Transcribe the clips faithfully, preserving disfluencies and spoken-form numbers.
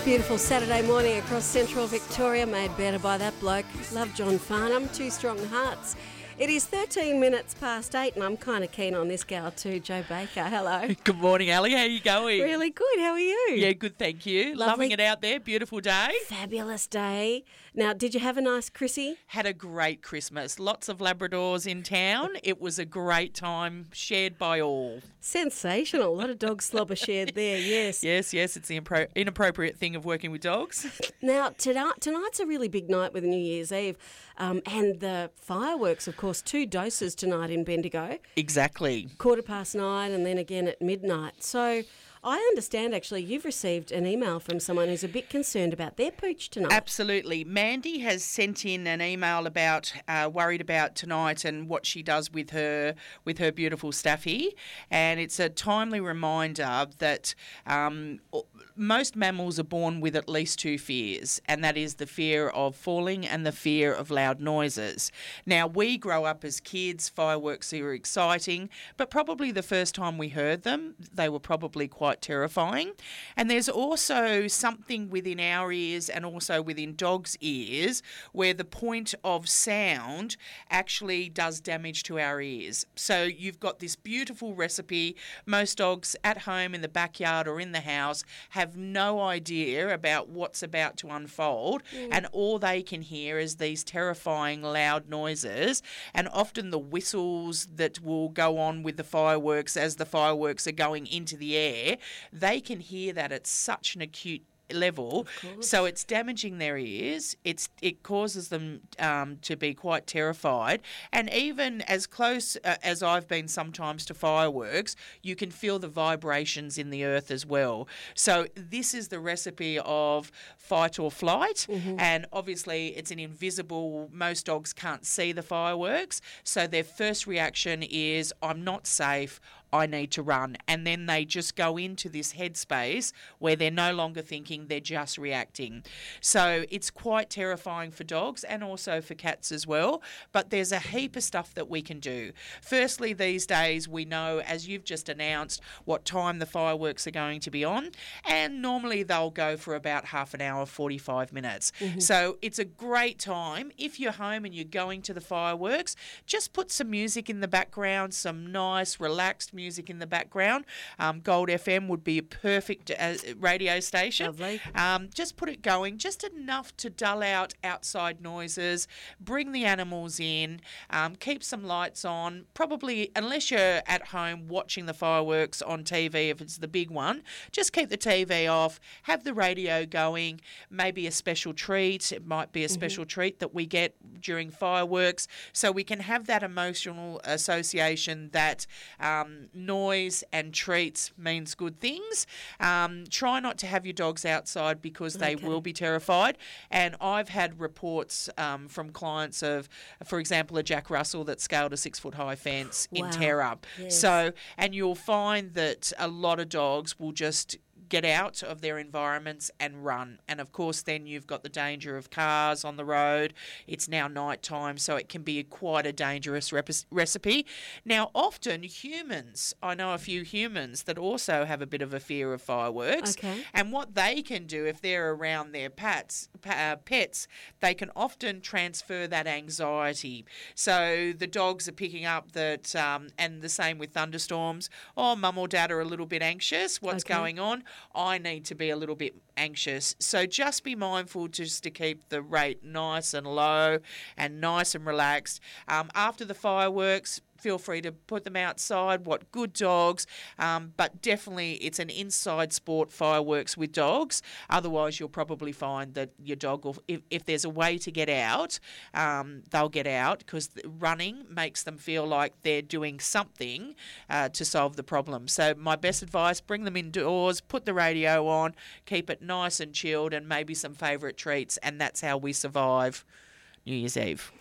Beautiful Saturday morning across central Victoria, made better by that bloke. Love John Farnham, Two Strong Hearts. It is thirteen minutes past eight and I'm kind of keen on this gal too, Jo Baker. Hello. Good morning, Ali. How are you going? Really good. How are you? Yeah, good, thank you. Lovely. Loving it out there. Beautiful day. Fabulous day. Now, did you have a nice Chrissy? Had a great Christmas. Lots of Labradors in town. It was a great time, shared by all. Sensational. A lot of dog slobber shared there, yes. Yes, yes, it's the impro- inappropriate thing of working with dogs. Now, tonight, tonight's a really big night with New Year's Eve um, and the fireworks, of course, two doses tonight in Bendigo. Exactly. Quarter past nine and then again at midnight. So I understand, actually, you've received an email from someone who's a bit concerned about their pooch tonight. Absolutely. Mandy has sent in an email about uh, worried about tonight and what she does with her with her beautiful Staffy, and it's a timely reminder that um, most mammals are born with at least two fears, and that is the fear of falling and the fear of loud noises. Now, we grow up as kids, fireworks are exciting, but probably the first time we heard them, they were probably quite terrifying. And there's also something within our ears and also within dogs' ears where the point of sound actually does damage to our ears. So you've got this beautiful recipe. Most dogs at home in the backyard or in the house have no idea about what's about to unfold, mm. and all they can hear is these terrifying loud noises, and often the whistles that will go on with the fireworks as the fireworks are going into the air. They can hear that at such an acute level, so it's damaging their ears. It's it causes them um, to be quite terrified, and even as close uh, as I've been sometimes to fireworks, you can feel the vibrations in the earth as well. So this is the recipe of fight or flight, mm-hmm. and obviously it's an invisible. Most dogs can't see the fireworks, so their first reaction is, I'm not safe, I need to run. And then they just go into this headspace where they're no longer thinking, they're just reacting. So it's quite terrifying for dogs and also for cats as well. But there's a heap of stuff that we can do. Firstly, these days we know, as you've just announced, what time the fireworks are going to be on. And normally they'll go for about half an hour, forty-five minutes. Mm-hmm. So it's a great time. If you're home and you're going to the fireworks, just put some music in the background, some nice, relaxed music. music in the background. Um, Gold F M would be a perfect uh, radio station. Lovely. Um, just put it going, just enough to dull out outside noises, bring the animals in, um, keep some lights on. Probably, unless you're at home watching the fireworks on T V, if it's the big one, just keep the T V off, have the radio going, maybe a special treat. It might be a special mm-hmm. treat that we get during fireworks, so we can have that emotional association that um, noise and treats means good things. Um, try not to have your dogs outside because they okay. will be terrified. And I've had reports um, from clients of, for example, a Jack Russell that scaled a six-foot-high fence wow. in terror. Yes. So, and you'll find that a lot of dogs will just get out of their environments and run. And of course then you've got the danger of cars on the road. It's now night time, so it can be a, quite a dangerous rep- recipe. Now often humans, I know a few humans that also have a bit of a fear of fireworks. Okay. And what they can do if they're around their pets, uh, pets, they can often transfer that anxiety. So the dogs are picking up that, um, and the same with thunderstorms. Oh, mum or dad are a little bit anxious. What's okay. going on? I need to be a little bit anxious. So just be mindful just to keep the rate nice and low and nice and relaxed. Um, after the fireworks, feel free to put them outside. What good dogs, um, but definitely it's an inside sport, fireworks with dogs. Otherwise, you'll probably find that your dog will, if, if there's a way to get out, um, they'll get out because running makes them feel like they're doing something uh, to solve the problem. So my best advice, bring them indoors, put the radio on, keep it nice and chilled, and maybe some favourite treats, and that's how we survive New Year's Eve.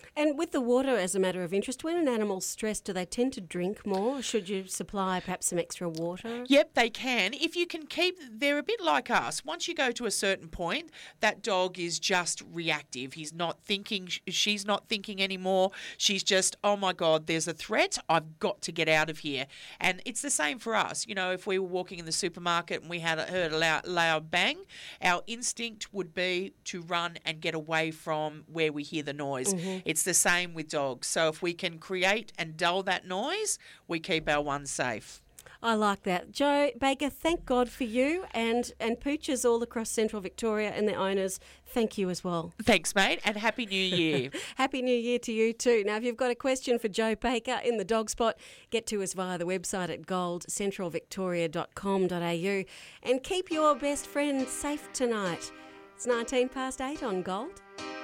And with the water, as a matter of interest, when an animal's stressed, do they tend to drink more? Should you supply perhaps some extra water? Yep, they can. If you can keep, they're a bit like us. Once you go to a certain point, that dog is just reactive. He's not thinking, she's not thinking anymore. She's just, oh my God, there's a threat. I've got to get out of here. And it's the same for us. You know, if we were walking in the supermarket and we had heard a loud, loud bang, our instinct would be to run and get away from where we hear the noise. Mm-hmm. It's the same with dogs. So if we can create and dull that noise, we keep our ones safe. I like that. Jo Baker, thank God for you, and, and poochers all across Central Victoria and their owners, thank you as well. Thanks, mate, and Happy New Year. Happy New Year to you too. Now, if you've got a question for Jo Baker in the dog spot, get to us via the website at gold central victoria dot com dot a u, and keep your best friend safe tonight. It's nineteen past eight on Gold.